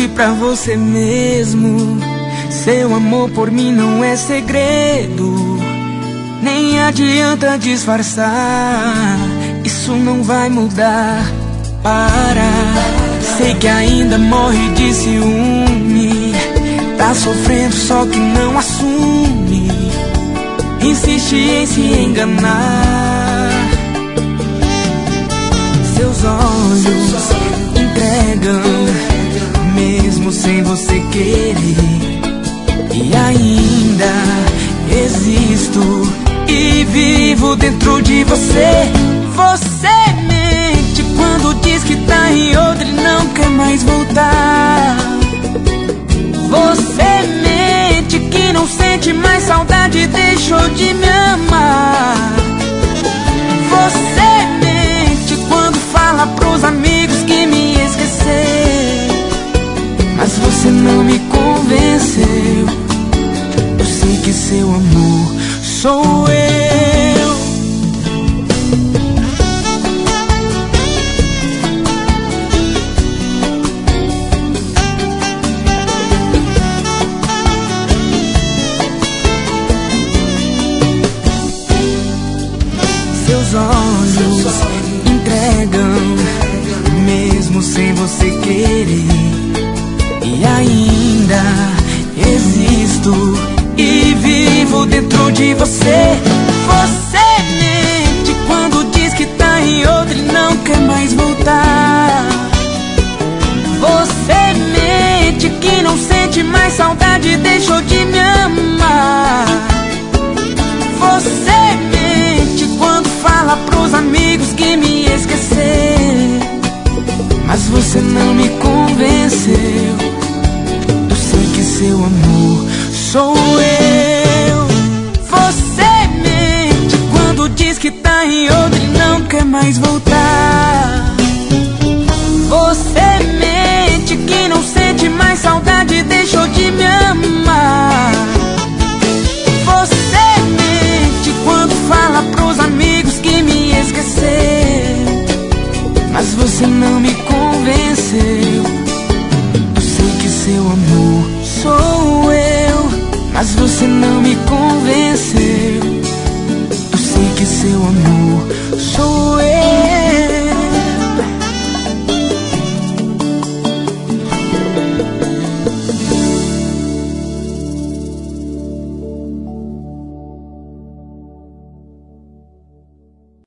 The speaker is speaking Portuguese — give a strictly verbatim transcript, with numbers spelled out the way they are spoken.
Conte pra você mesmo, seu amor por mim não é segredo. Nem adianta disfarçar, isso não vai mudar. Para, sei que ainda morre de ciúme, tá sofrendo só que não assume, insiste em se enganar. Seus olhos entregam, mesmo sem você querer. E ainda existo e vivo dentro de você. Você mente quando diz que tá em outra e não quer mais voltar. Você mente que não sente mais saudade e deixou de me amar. Você mente quando fala pros amigos que me esqueceu, mas você não me convenceu. Eu sei que seu amor sou eu. Seus olhos entregam, mesmo sem você querer. E ainda existo e vivo dentro de você. Você mente quando diz que tá em outra e não quer mais voltar. Você mente que não sente mais saudade e deixou de me amar. Você mente quando fala pros amigos que me esqueceu, mas você não me convenceu. Eu sei que seu amor sou eu. Você mente quando diz que tá em outra e não quer mais voltar. Você mente que não sente mais saudade e deixou de me amar. Você mente quando fala pros amigos que me esqueceu, mas você não me convenceu. Eu sei que seu amor sou eu, mas você não me convenceu. Eu sei que seu amor sou eu.